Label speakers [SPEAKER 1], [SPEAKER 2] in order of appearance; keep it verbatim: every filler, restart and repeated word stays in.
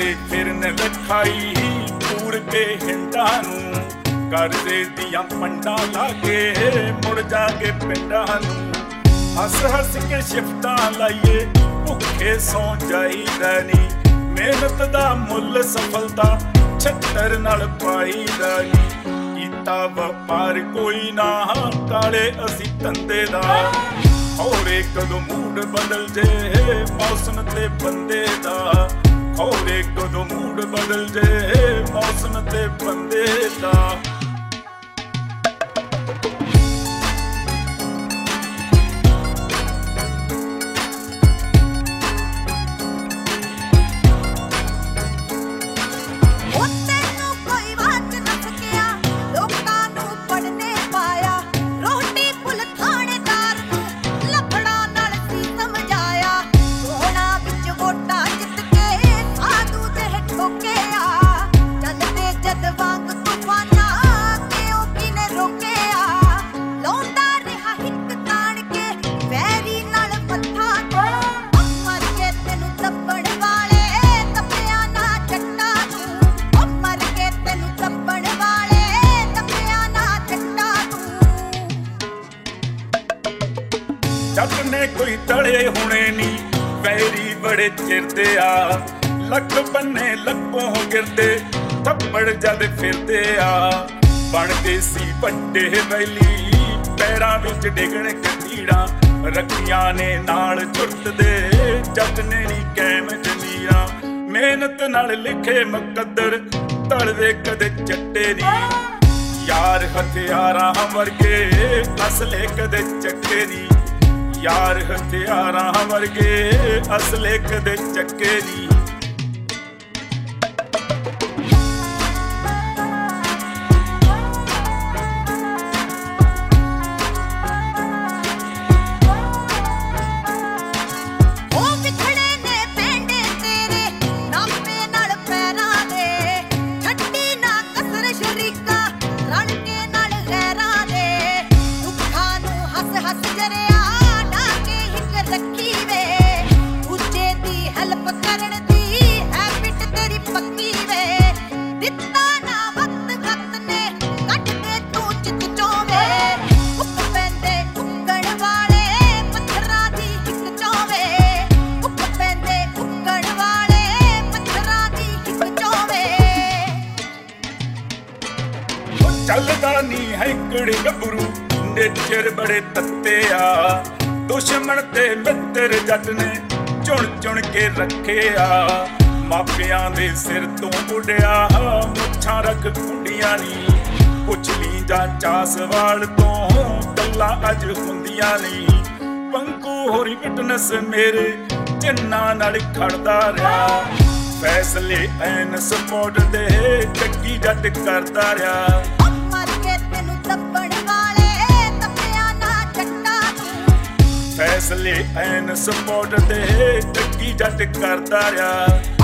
[SPEAKER 1] ਕਰਦੇ ਫਿਰਨ ਲਖਾਈ ਪੂਰ ਕੇ ਹਿੰਡਾਂ ਨੂੰ ਕਰਜ਼ੇ ਦੀਆਂ ਪੰਡਾਂ ਲਾ ਕੇ ਮੁੜ ਜਾ ਕੇ ਪਿੰਡਾਂ ਨੂੰ ਹੱਸ ਹੱਸ ਕੇ ਸ਼ਿਫਟਾਂ ਲਾਈਏ ਭੁੱਖੇ ਸੌਂ ਜਾਈਦਾ ਨੀ ਮਿਹਨਤ ਦਾ ਮੁੱਲ ਸਫਲਤਾ ਛੱਤਰ ਨਾਲ ਪਾਈਦਾ ਨੀ ਕੀਤਾ ਵਪਾਰ ਕੋਈ ਨਾ ਕਾਲੇ ਅਸੀਂ ਧੰਦੇ ਦਾ ਹੋਰੇ ਕਦੋਂ ਮੂਡ ਬਦਲ ਜੇ ਮੌਸਮ ਤੇ ਬੰਦੇ ਦਾ ਹੋਰੇ ਕਦੋਂ ਮੂਡ ਬਦਲ ਜੇ ਮੌਸਮ ਤੇ ਬੰਦੇ ਦਾ ਜੱਟ ਨੇ ਕੋਈ ਤਲੇ ਹੁਣੇ ਨੀ ਵੈਰੀ ਬੜੇ ਚਿਰਦੇ ਆ ਲੱਕ ਬੰਨੇ ਲੱਕੋਂ ਗਿਰਦੇ ਥੱਪੜ ਜਦ ਫਿਰਦੇ ਆ ਬਣਦੇ ਸੀ ਵੱਡੇ ਵੈਲੀ ਪੈਰਾਂ ਵਿੱਚ ਡਿਗਣ ਕਤੀੜਾਂ ਰੱਖੀਆਂ ਨੇ ਨਾਲ ਝੁੱਟਦੇ ਜੱਟ ਨੇ ਨੀ ਕੈਮ ਜਮੀਰਾਂ ਮਿਹਨਤ ਨਾਲ ਲਿਖੇ ਮੁਕੱਦਰ ਤਲਵੇ ਕਦੇ ਚੱਟੇ ਨੀ ਯਾਰ ਹਥਿਆਰਾਂ ਵਰਗੇ ਅਸਲੇ ਕਦੇ ਚੱਕੇ ਨੀ ਯਾਰ ਹਥਿਆਰਾਂ ਵਰਗੇ ਅਸਲੇ ਕਦੇ ਚੱਕੇ ਨੀ ਚੱਲਦਾ ਨੀ ਹੈ ਕਿਹੜੇ ਗੱਭਰੂ ਨੇਚਰ ਬੜੇ ਤੱਤੇ ਆ ਦੁਸ਼ਮਣ ਤੇ ਮਿੱਤਰ ਜੱਟ ਨੇ ਚੁਣ ਚੁਣ ਕੇ ਰੱਖਿਆ ਮਾਪਿਆਂ ਦੇ ਸਿਰ ਤੋਂ ਉੱਡਿਆ ਮੁੱਛਾਂ ਰੱਖ ਕੁੰਡੀਆਂ ਨੀ ਪੁੱਛ ਲਈ ਜਾਂ ਚਾਸਵਾਲ ਤੋਂ ਗੱਲਾਂ ਅੱਜ ਹੁੰਦੀਆਂ ਨੀ ਪੰਕੂ ਹੋਰੀ ਫਿਟਨੈਸ ਮੇਰੇ ਜਿੰਨਾਂ ਨਾਲ ਖੜਦਾ ਰਿਹਾ ਫੈਸਲੇ ਐਨ ਸਪੋਰਟ ਦੇ ਚੱਕੀ ਜੱਟ ਕਰਦਾ ਰਿਹਾ ਫੈਸਲੇ ਐਨ ਸਪੋਰਟ ਦੇ ਚੱਕੀ ਜੱਟ ਕਰਦਾ ਰਿਹਾ